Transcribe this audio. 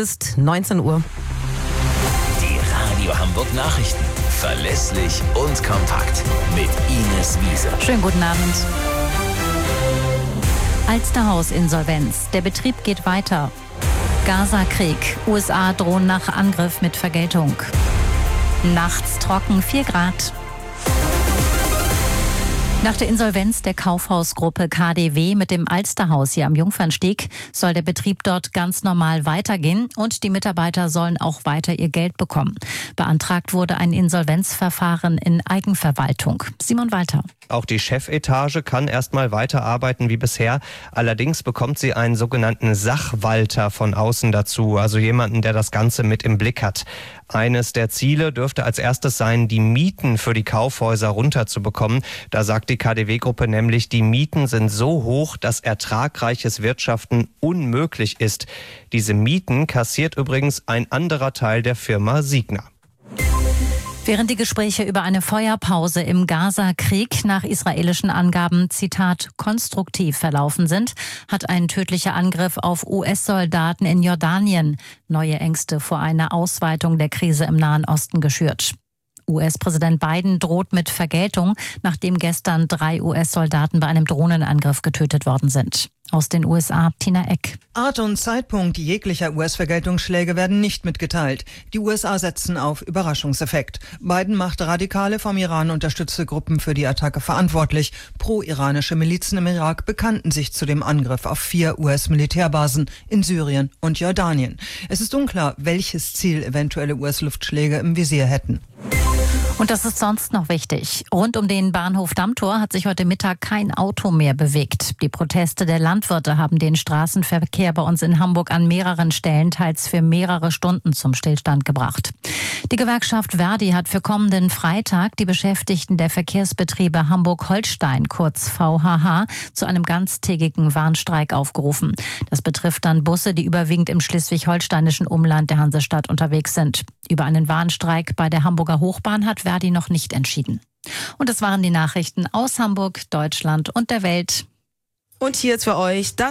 ist 19 Uhr. Die Radio Hamburg Nachrichten. Verlässlich und kompakt. Mit Ines Wiese. Schönen guten Abend. Alsterhaus-Insolvenz. Der Betrieb geht weiter. Gaza-Krieg. USA drohen nach Angriff mit Vergeltung. Nachts trocken, 4 Grad. Nach der Insolvenz der Kaufhausgruppe KaDeWe mit dem Alsterhaus hier am Jungfernsteg soll der Betrieb dort ganz normal weitergehen und die Mitarbeiter sollen auch weiter ihr Geld bekommen. Beantragt wurde ein Insolvenzverfahren in Eigenverwaltung. Simon Walter. Auch die Chefetage kann erstmal weiterarbeiten wie bisher. Allerdings bekommt sie einen sogenannten Sachwalter von außen dazu, also jemanden, der das Ganze mit im Blick hat. Eines der Ziele dürfte als erstes sein, die Mieten für die Kaufhäuser runterzubekommen. Da sagt die KaDeWe-Gruppe nämlich, die Mieten sind so hoch, dass ertragreiches Wirtschaften unmöglich ist. Diese Mieten kassiert übrigens ein anderer Teil der Firma Signa. Während die Gespräche über eine Feuerpause im Gaza-Krieg nach israelischen Angaben, Zitat, konstruktiv verlaufen sind, hat ein tödlicher Angriff auf US-Soldaten in Jordanien neue Ängste vor einer Ausweitung der Krise im Nahen Osten geschürt. US-Präsident Biden droht mit Vergeltung, nachdem gestern 3 US-Soldaten bei einem Drohnenangriff getötet worden sind. Aus den USA, Tina Eck. Art und Zeitpunkt jeglicher US-Vergeltungsschläge werden nicht mitgeteilt. Die USA setzen auf Überraschungseffekt. Biden macht radikale, vom Iran unterstützte Gruppen für die Attacke verantwortlich. Pro-iranische Milizen im Irak bekannten sich zu dem Angriff auf 4 US-Militärbasen in Syrien und Jordanien. Es ist unklar, welches Ziel eventuelle US-Luftschläge im Visier hätten. Und das ist sonst noch wichtig. Rund um den Bahnhof Dammtor hat sich heute Mittag kein Auto mehr bewegt. Die Proteste der Landwirte haben den Straßenverkehr bei uns in Hamburg an mehreren Stellen teils für mehrere Stunden zum Stillstand gebracht. Die Gewerkschaft Verdi hat für kommenden Freitag die Beschäftigten der Verkehrsbetriebe Hamburg-Holstein, kurz VHH, zu einem ganztägigen Warnstreik aufgerufen. Das betrifft dann Busse, die überwiegend im schleswig-holsteinischen Umland der Hansestadt unterwegs sind. Über einen Warnstreik bei der Hamburger Hochbahn hat Verdi noch nicht entschieden. Und das waren die Nachrichten aus Hamburg, Deutschland und der Welt. Und hier jetzt für euch das